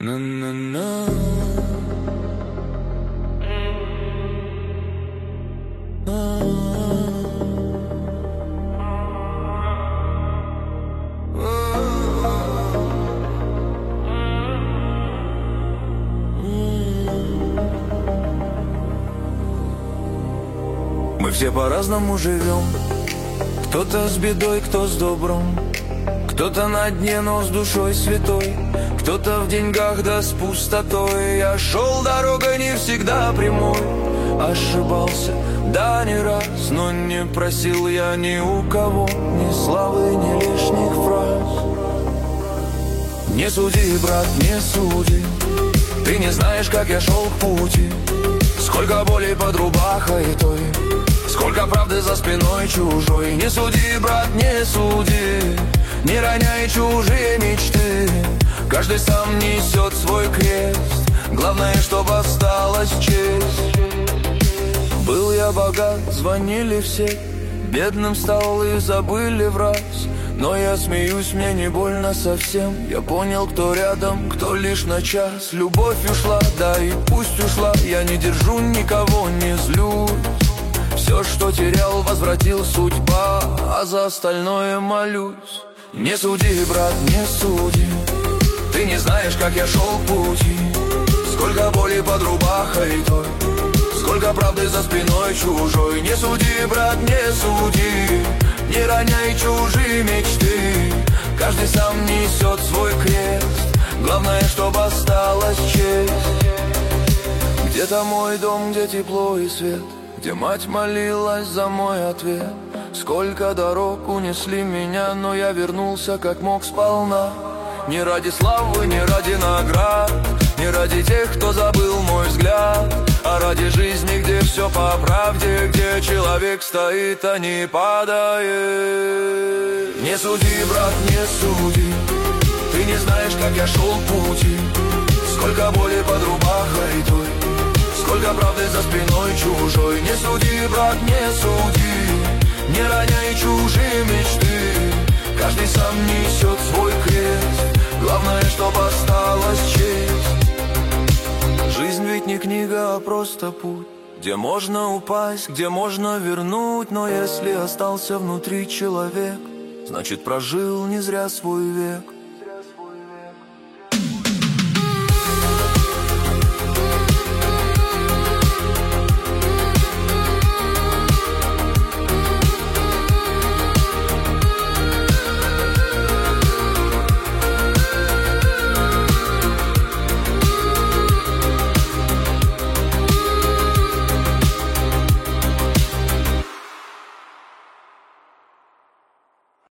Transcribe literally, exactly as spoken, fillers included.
На-на-на. Мы все по-разному живем. Кто-то с бедой, кто с добром. Кто-то на дне, но с душой святой. Кто-то в деньгах, да с пустотой. Я шел дорогой не всегда прямой. Ошибался, да не раз. Но не просил я ни у кого ни славы, ни лишних фраз. Не суди, брат, не суди. Ты не знаешь, как я шел к пути. Сколько боли под рубахой той, сколько правды за спиной чужой. Не суди, брат, не суди. Не роняй чужие мечты. Каждый сам несет свой крест. Главное, чтобы осталась честь. Был я богат, звонили все. Бедным стал и забыли в раз. Но я смеюсь, мне не больно совсем. Я понял, кто рядом, кто лишь на час. Любовь ушла, да и пусть ушла. Я не держу никого, не злюсь. Все, что терял, возвратил судьба. А за остальное молюсь. Не суди, брат, не суди. Ты не знаешь, как я шел к пути. Сколько боли под рубахой той, сколько правды за спиной чужой. Не суди, брат, не суди. Не роняй чужие мечты. Каждый сам несет свой крест. Главное, чтобы осталась честь. Где-то мой дом, где тепло и свет, где мать молилась за мой ответ. Сколько дорог унесли меня, но я вернулся как мог сполна. Не ради славы, не ради наград, не ради тех, кто забыл мой взгляд, а ради жизни, где все по правде, где человек стоит, а не падает. Не суди, брат, не суди. Ты не знаешь, как я шел к пути. Сколько боли под рубахой той, сколько правды за спиной чужой. Не суди, брат, не суди. Не роняй чужие мечты. Каждый сам несет свой крест. Главное, чтобы осталась честь. Жизнь ведь не книга, а просто путь, где можно упасть, где можно вернуть. Но если остался внутри человек, значит прожил не зря свой век.